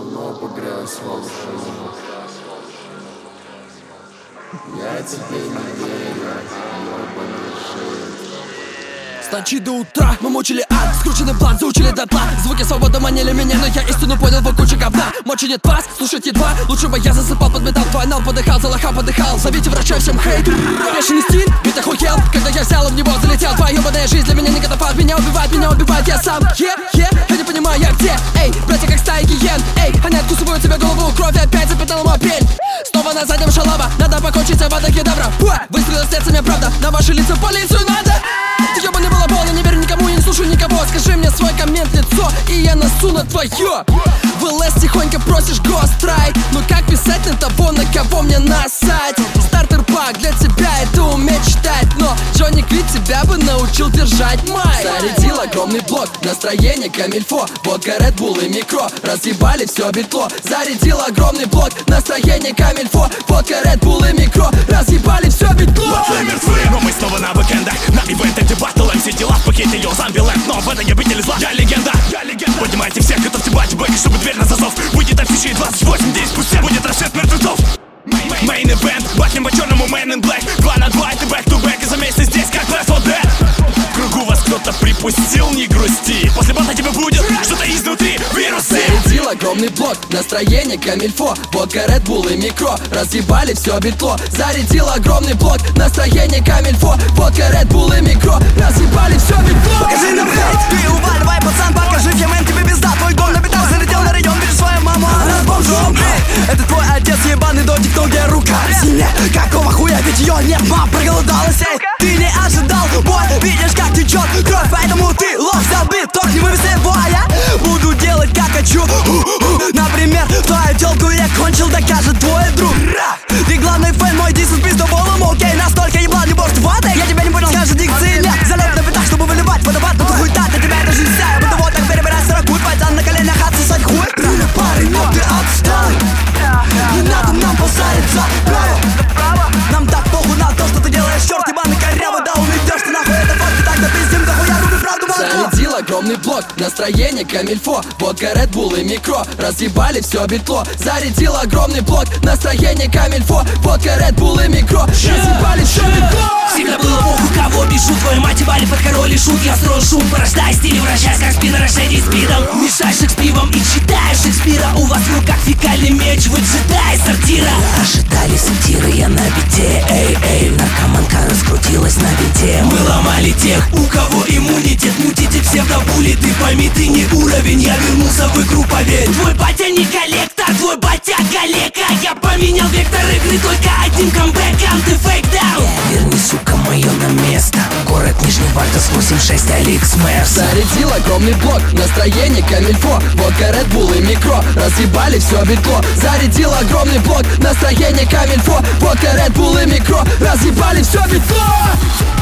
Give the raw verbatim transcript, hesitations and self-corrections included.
давно погряз во лжи. Я тебе не верю, ёбаный шит. С ночи до утра мы мучили ад, скрученный план, заучили дотла. Звуки свободы манили меня, но я истину понял в куче говна. Мочи нет вас, слушать едва, лучше бы я засыпал под металл. Финал подыхал, за лоха подыхал, зовите врача, всем хейт. Бешеный стиль, ведь охуел, когда я взял и в него залетел. Твоя ебаная жизнь для меня не катафалк, меня убивает, меня убивает я сам. Е, е, я не понимаю, я где, эй, братья как стаи гиен. Эй, они откусывают тебе голову, кровь опять запятнала мой пень. Снова на заднем шалава, надо покончить с авада кедавра. Выстрелы с сердцем, правда, на ваши лица полицию надо. Ты ёбаный балабол, я не верю никому, я не слушаю никого. Скажи мне свой коммент в лицо, и я насу на твое. В ЛС тихонько просишь гострайк, но как писать на того, на кого мне насать? Стартер-пак для тебя это уметь читать, но Джонни Квит тебя бы научил держать майк. Зарядил огромный блок, настроение камильфо. Водка, Red Bull и микро, разъебали все битло. Зарядил огромный блок, настроение камильфо. Водка, Red Bull и микро, разъебали все битло. Батлы мертвы, но мы снова на бэкэндах. На ивенте, где батл, эм си дела в пакете, йоу, зомби лэнд. Но в этой обители зла я легенда, я легенда. Поднимайте всех, готовьте бать бэк, чтобы дверь на засов. Выйдет афиши двадцать восемь дней спустя будет расцвет мертвецов. Мейн ивент, батнем по черному man in black. Два на два, это back to back, и за месяц здесь как Left four Dead. В кругу вас кто-то припустил, не грусти. После бата тебе будет что-то изнутри, вирусы. Зарядил огромный блок, настроение камильфо. Водка, Red Bull и микро, разъебали все битло. Зарядил огромный блок, настроение камильфо. Водка, Red Bull и микро, разъебали все битло. Покажи нам хейт, ты уваливай, пацан, покажи фемен, тебе пизда. Твой дом на битах залетел на район, видишь свою маму, она с бомжом. Это твой отец, ебаный додик, но где рука в сине? Какого хуя, ведь ее нет, мам, проголодалась, эй. Ты не ожидал, бой, видишь как течет кровь, поэтому ты ложь взял бит, только не вывез его, а я буду делать как хочу. Например, твою телку я кончил, докажет твой друг. Ты главный фэн, мой дисс пиздоволом, окей, настолько ебла не может ватой. Я тебя не понял, скажет дикции нет. Залет на битах, чтобы выливать водопад, но ты хуй так, а тебя это жизнь вся. Я буду вот так перебирать сорокуй, пацан на коленях отсосать хуй. Правильно, парень, но ты отстал. Не надо нам позариться, право. Нам так похуй на то, что ты делаешь, черт ебаный корявый. Да уйдешь ты нахуй, это факт, так допиздим, да хуя руби правду молоко. Зарядил огромный блок, настроение камильфо. Водка, Red Bull и микро, разъебали все битло. Зарядил огромный блок, настроение камильфо. Водка, Red Bull и микро, разъебали все битло. Всегда было похуй, кого пишу. Твою мать ебали под король и шут. Я строю шум, порождай стиль, вращаясь как спина, рождение спидом. Мешаешь их с пивом и читаешь Шекспира. У вас в руках фекальный меч, вы джедай сортира. Ожидали сатиры, я на бите, эй, эй. Наркоманка раскрутилась на бите. Мы ломали тех, у кого иммунитет. Мутите псевдобули, ты пойми, ты не уровень. Я вернулся в игру, поверь. Твой батя не коллектор, твой батя калека. Я поменял вектор игры только одним камбэком. Ты фейкдаун. Верни, сука, мое на место. Город Нижний Вартас, восемь шесть, Алекс Мерс. Зарядил огромный блок, настроение камильфо. Водка, Red Bull и микро, разъебали все битло. Зарядил огромный блок, настроение камильфо. Водка, Red Bull и микро, разъебали все битло.